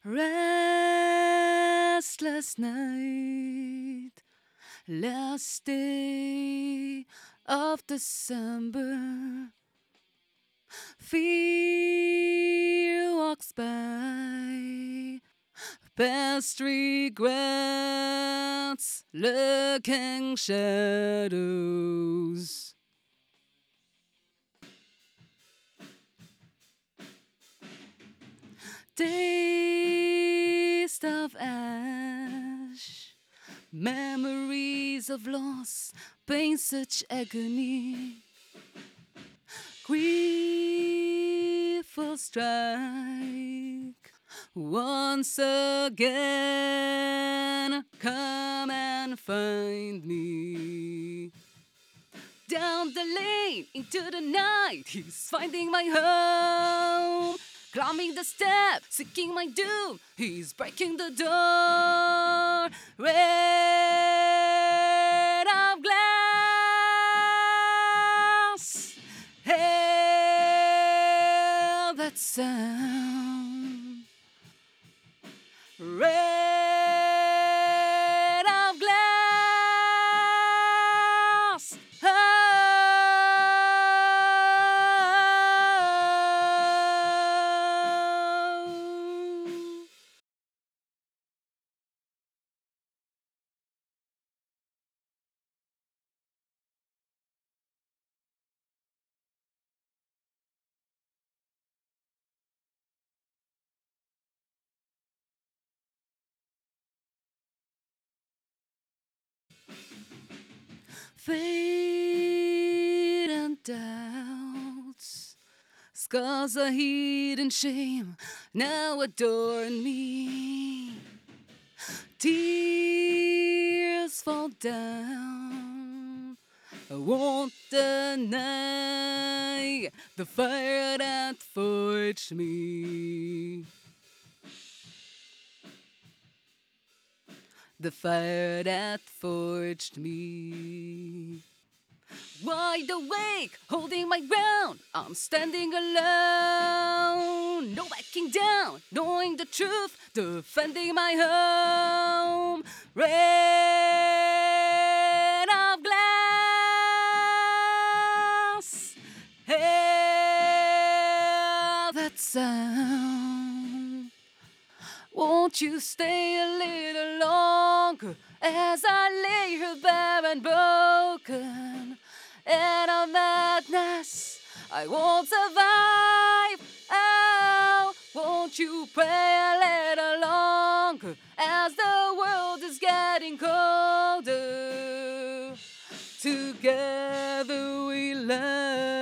Restless night, last day of December. Fear walks by, past regrets, lurking shadows. Taste of ash, memories of loss, pain, such agony. Grief will strike once again. Come and find me. Down the lane into the night, he's finding my home. Climbing the steps, seeking my doom, he's breaking the door. Red of glass, hail that sound. Red of glass, oh. Fate and doubts, scars of hidden shame now adorn me. Tears fall down, I won't deny the fire that forged me. The fire that forged me. Wide awake, holding my ground, I'm standing alone. No backing down, knowing the truth, defending my home. Red of glass, hear that sound. Won't you stay a little longer as I lay here bare and broken? In a madness, I won't survive. Oh, won't you pray a little longer as the world is getting colder? Together we learn.